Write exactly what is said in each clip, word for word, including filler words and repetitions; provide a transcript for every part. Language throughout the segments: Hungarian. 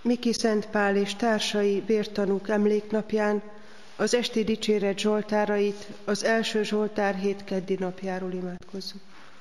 Miki Szent Pál és társai vértanúk emléknapján az esti dicséret zsoltárait az első Zsoltár hét keddi napjáról imádkozzuk.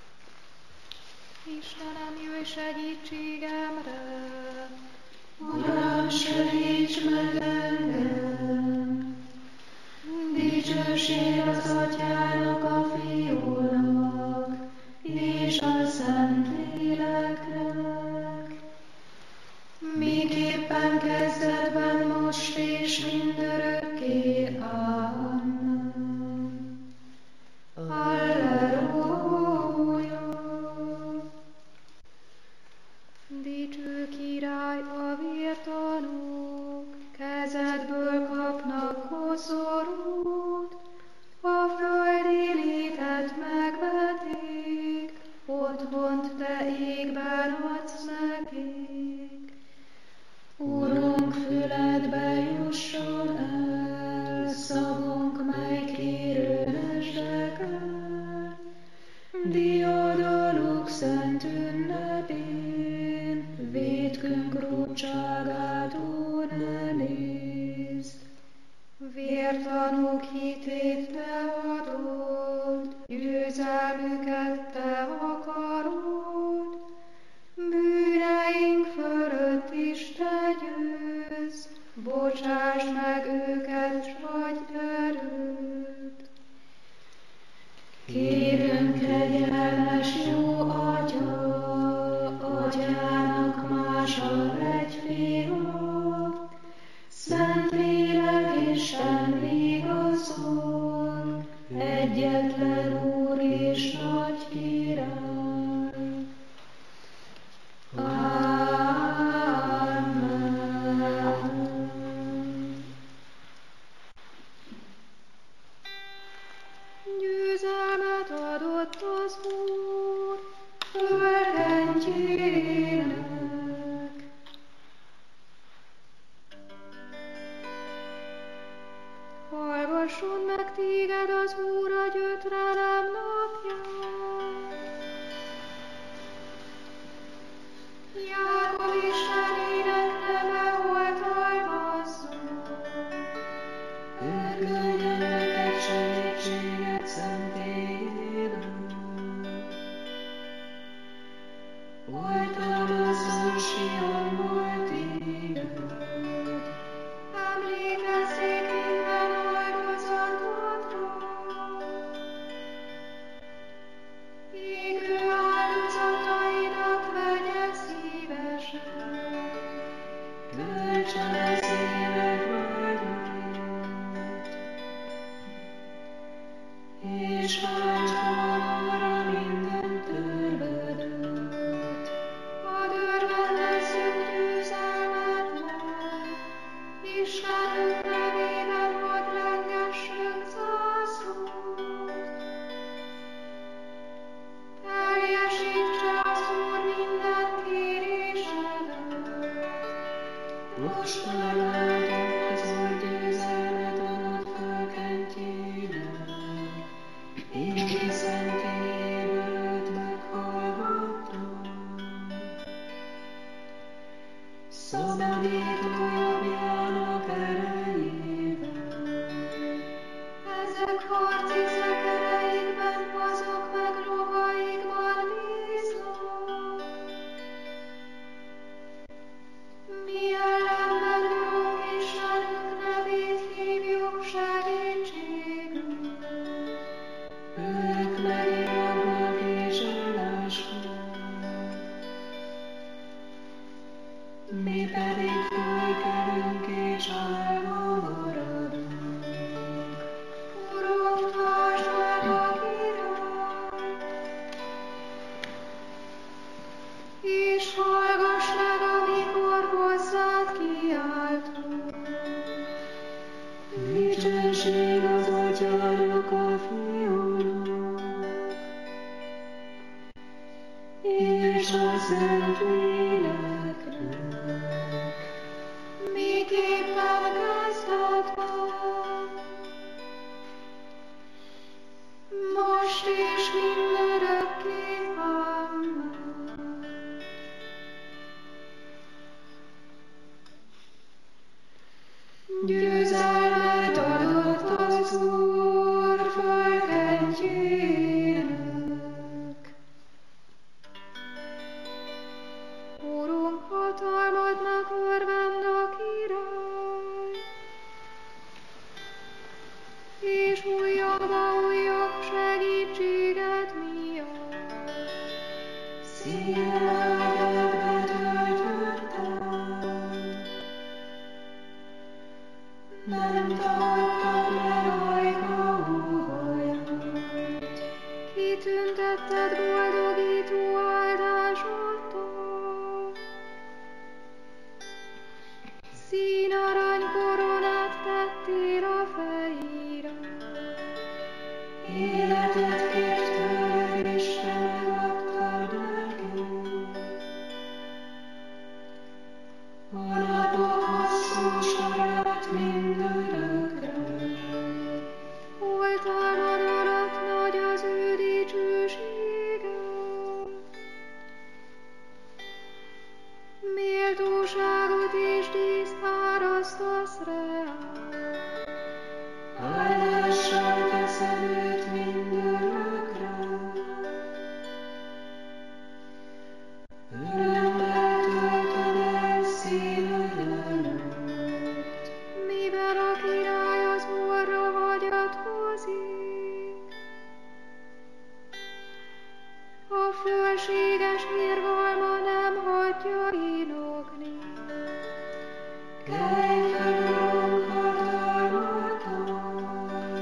Istenem, jöjj segítségemre! Uram, segíts meg engem! Dicsőség az Atyának, a Fiúnak és a Szentléleknek, miképpen kezdetben, most és mindörökké. Amen. Halleluja! Dicső király, a vértanúk kezedből kapnak koszorút, a földi létet megveték, otthont te égben adsz nekik. Urunk, füledbe jusson el szavunk, mely kérőnesdeken, diadaluk szent ünnepén, vétkünk rúdságát, Ó, ne nézd. Vértanúk hitét te adod, győzelmüket te akarod, bűneink fölött is te győz, bocsásd meg őket, s adj erőt. Kérünk, kegyelmes jó Atya, Atyának mása egy Fia, Szentlélek Isten igazol, egyetlen Úr és nagy Király. Amen. Győzelmet adott az Úr fölkentjének. Hallgasson meg téged az Úr a gyötrelem napján. Jákob Istenének neve oltalmazzon. Ő küldjön neked segítséget szentélyének. Oltalmazzon Sionból téged. Emlékezzék minden áldozatodra. Égő áldozatainak vegye szívesen. Töltsen a szíved vágyait, és hajtsd arra minden törvödet. Hadd örvendezzünk győzelmednek, Istenünk nevében hadd lengessünk zászlót. Teljesítse az Úr minden kérésedet. Most már látom az Úr győzelmet adott fölkentjének, én szentélyéből őt meghallgattam. Szabadító jobbjának erejével, Ezek harci szekereikben, azok meg lovaikban bíznak. Mi ellenben, Urunk Istenünk nevét hívjuk segítségül. ők megijednek és elesnek. Mi pedig fölkelünk és álva maradunk. Urunk, tartsd meg a királyt, és hallgass meg, amikor hozzád kiáltunk. Dicsőség az Atyának, a Fiúnak és a Szentléleknek, Miképpen kezdetben, most és mindörökké. Amen. szíjjel áldát betöltöttem. Nem tagadtak le ajka óhajat, kitüntetted boldogító áldásoddal. Színarany koronát tettél a fejére, életet kért tőled, és te megadtad nekem. A napok hosszú sorát mindörökre, oltárban alatt nagy az ő dicsősége. Méltóságot és díszt árasztasz reá, áldással teszed őt mindörökre. Örömmel töltöd el szíved előtt, mivel a király az orra hagyatkozik. A fölséges irgalma nem hagyja inogni, kelj fel, Urunk, hatalmaddal.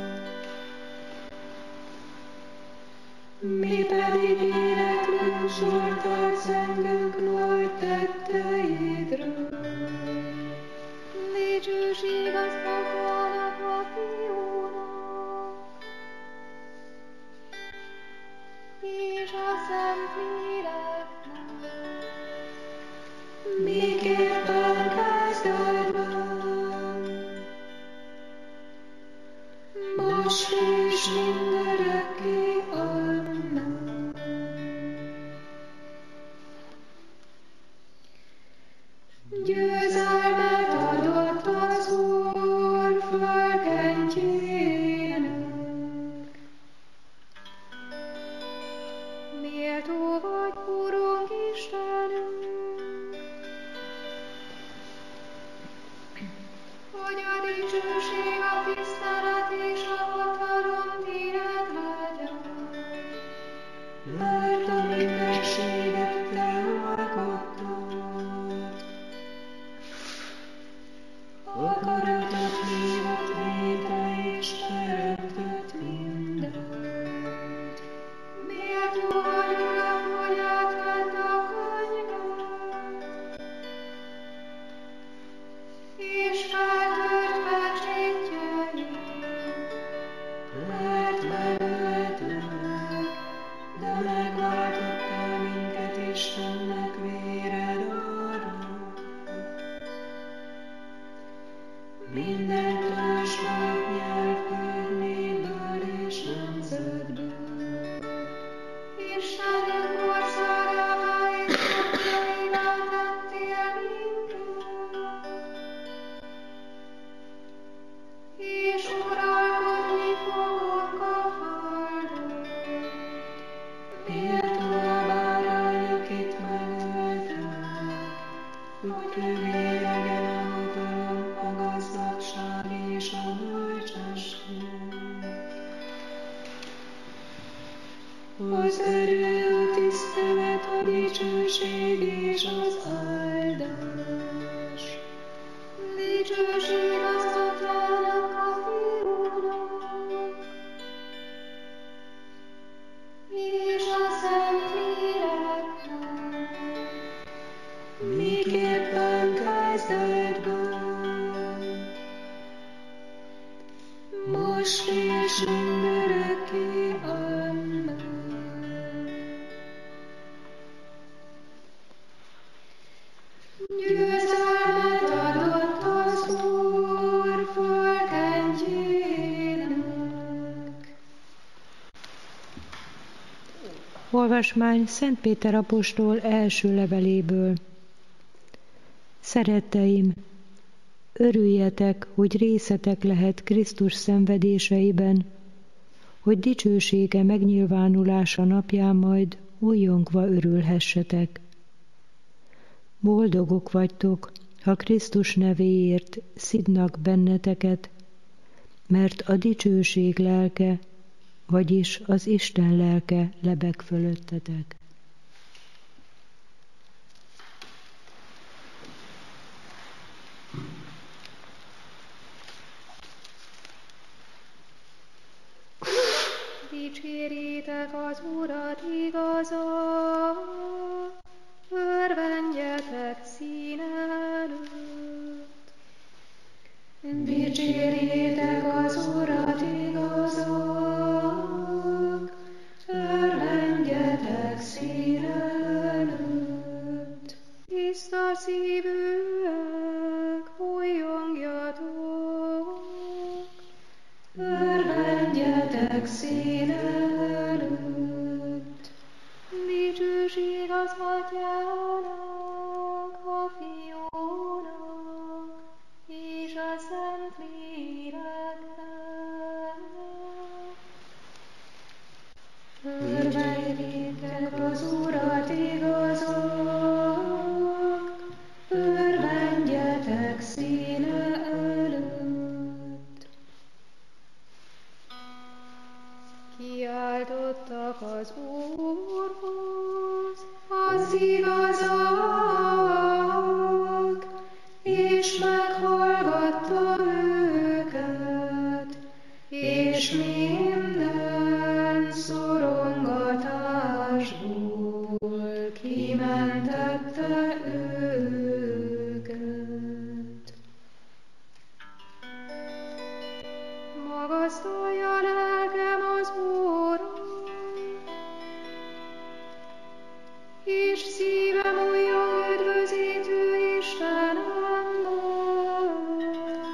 Mi pedig éneklünk Zsoltárt zengünk nagy tetteidről. dicsőség az Atyának, a Fiúnak, és a Szentléleknek. Miképpen kezdetben, most és mindörökké, amen. Győzelmet adott az Úr fölkentjének. Méltó vagy, Urunk Istenünk, hogy a dicsőség, a tisztelet és a hatalom tiéd legyen. Mert a mindenséget te alkottad, akaratot hívott létre és teremtett mindent. Méltó vagy, Uram, hogy átvedd a könyvet, és feltört pecsétjeit. Mert megöltek, de megváltottál minket Istennek véred arra. Minden törzsből, nyelvből, népből és nemzetből. Istenünk országává és napjaivá tettél minket, és uralkodni fogunk a földön. Méltó a bárány, akit megöltek, hogy ővé legyen a hatalom, a gazdagság és a bölcsesség. Az erő, a tisztelet, a dicsőség és az áldás. Dicsőség az Atyának, a Fiúnak, és a Szentléleknek. Miképpen kezdetben, most és mindörökké, amen. Győzelmet adott az Úr fölkentjének. Olvasmány Szent Péter apostol első leveléből. Szeretteim, örüljetek, hogy részetek lehet Krisztus szenvedéseiben, hogy dicsősége megnyilvánulása napján majd újjongva örülhessetek. Boldogok vagytok, ha Krisztus nevéért szidnak benneteket, mert a dicsőség lelke, vagyis az Isten lelke lebeg fölöttetek. az Urat igazak, örvendjetek színe előtt. Dicsérjétek az Urat igazak, örvendjetek színe előtt. Tiszta szívűek, újjongjatok, örvendjetek színe előtt. dicsőség az Atyának, a Fiúnak, és a Szentléleknek. Örvendjétek az Urat igazak, örvendjetek színe előtt. Kiáltottak az Úrhoz az igazak, és meghallgatta őket, és minden szorongatásból kimentette őket. Magasztalja lelkem az Úrat, és szívem újjong üdvözítő Istenemnek.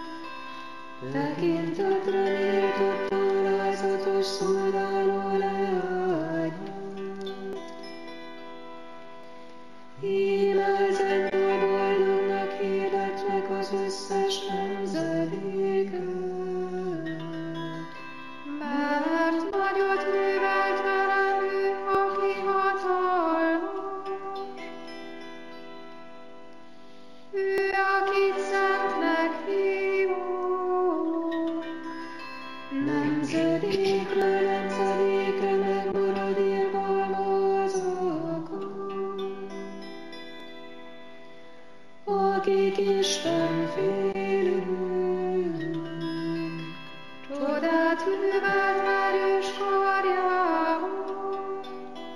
Tekintetre méltotta alázatos szolgáló leányát. Íme ezentúl boldognak hirdetnek az összes nemzedéket. Mert nagyot művelt velem ő, aki hatalmas. Ő, akit szentnek hívunk. Nemzedékre nemzedékre megmarad irgalma az alkalom. Akik Isten félők, Csodát művelt erős karjával,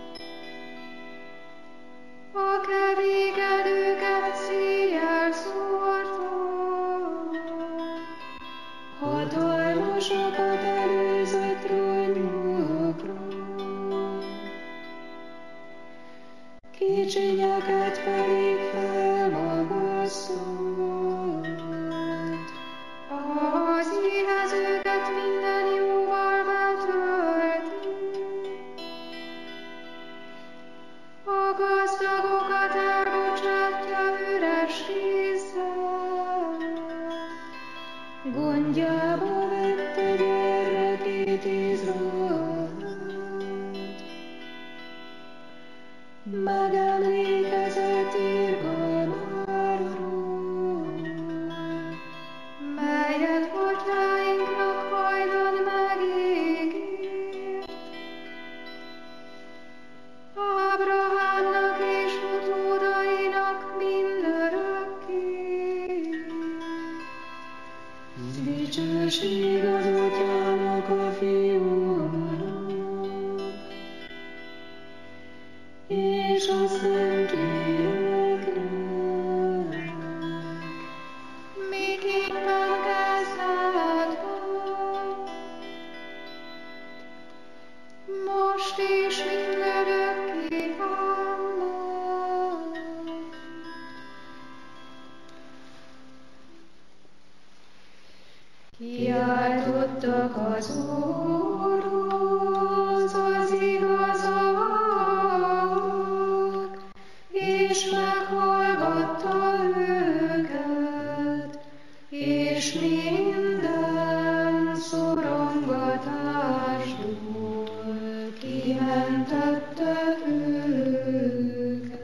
a kevékedőket széjjel szórta. hatalmasokat előzött ronnyokra, kicsinyeket pedig felmagasztott. Az éhezőket minden jóval betölti, a gazdagokat elbocsátja üres kézzel. Gondjába vette gyermekét Izraelt, megemlékezett irgalmáról, melyet atyáinknak hajdan megígért, Ábrahámnak és utódainak mindörökké. dicsőség az Atyának, a Fiúnak, és a Szentléleknek. Miképpen kezdetben, most és mindörökké. Amen. Kiáltottak az Úrhoz az igazak, és meghallgatta őket, és minden szorongatásból kimentette őket.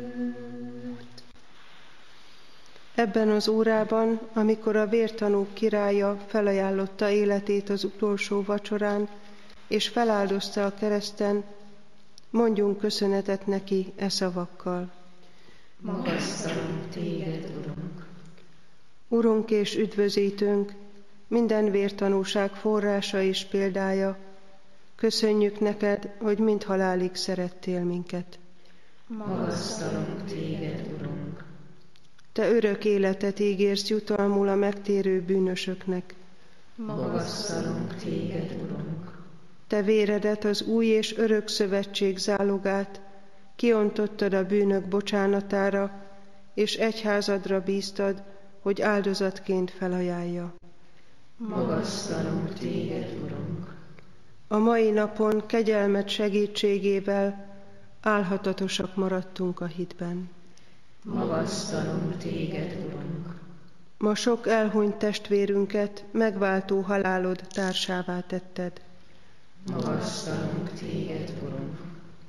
Ebben az órában, amikor a vértanúk királya felajánlotta életét az utolsó vacsorán, és feláldozta a kereszten, mondjunk köszönetet neki e szavakkal. Magasztalunk téged, Urunk! Urunk és üdvözítőnk, minden vértanúság forrása és példája, Köszönjük neked, hogy mind halálig szerettél minket. Magasztalunk téged, Urunk. Te örök életet ígérsz jutalmul a megtérő bűnösöknek. Magasztalunk téged, Urunk. Te véredet, az új és örök szövetség zálogát kiontottad a bűnök bocsánatára, és egyházadra bíztad, hogy áldozatként felajánlja. Magasztalunk téged, Urunk. A mai napon kegyelmed segítségével álhatatosak maradtunk a hitben. Magasztalunk téged, Urunk. Ma sok elhunyt testvérünket megváltó halálod társává tetted. Magasztalunk téged, Urunk.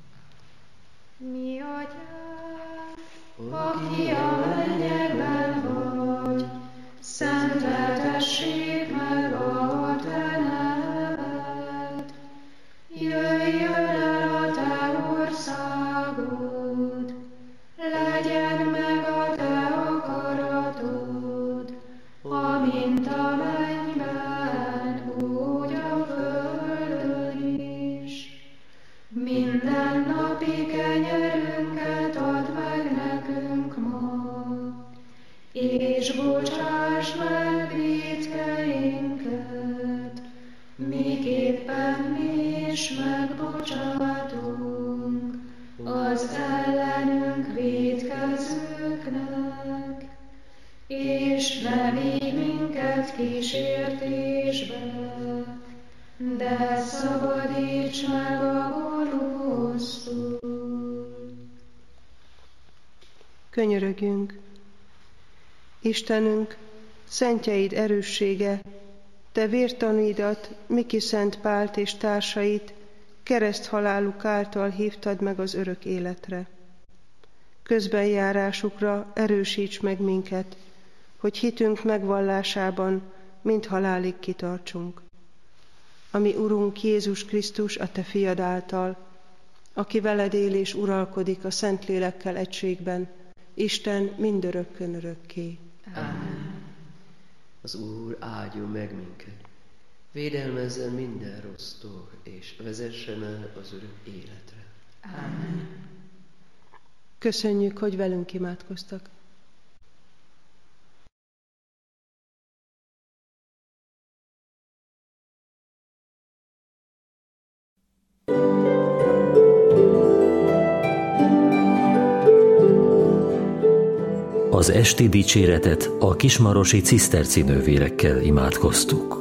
Mi atyánk, aki a mennyekben vagy, szenteltessék meg a te neved. Jöjjön el a te országod, legyen meg a te akaratod, amint a mennyben, úgy a földön is. Minden napi kenyerünket add meg nekünk ma, és bocsásd meg vétkeinket, miképpen mi is megbocsátunk az ellenünk vétkezőknek, és ne vigy minket kísértésbe, de szabadíts meg a gonosztól. Könyörögjünk! Istenünk, szentjeid erőssége, te vértanúidat, Miki Szent Pált és társait kereszthaláluk által hívtad meg az örök életre. Közbenjárásukra erősíts meg minket, hogy hitünk megvallásában mind halálig kitartsunk. Ami Urunk Jézus Krisztus a te fiad által, aki veled él és uralkodik a Szentlélekkel egységben, Isten mindörökkön örökké. Amen. Az Úr áldjon meg minket, védelmezzen minden rossztól, és vezessen el az örök életre. Amen. Köszönjük, hogy velünk imádkoztak. Az esti dicséretet a kismarosi ciszterci nővérekkel imádkoztuk.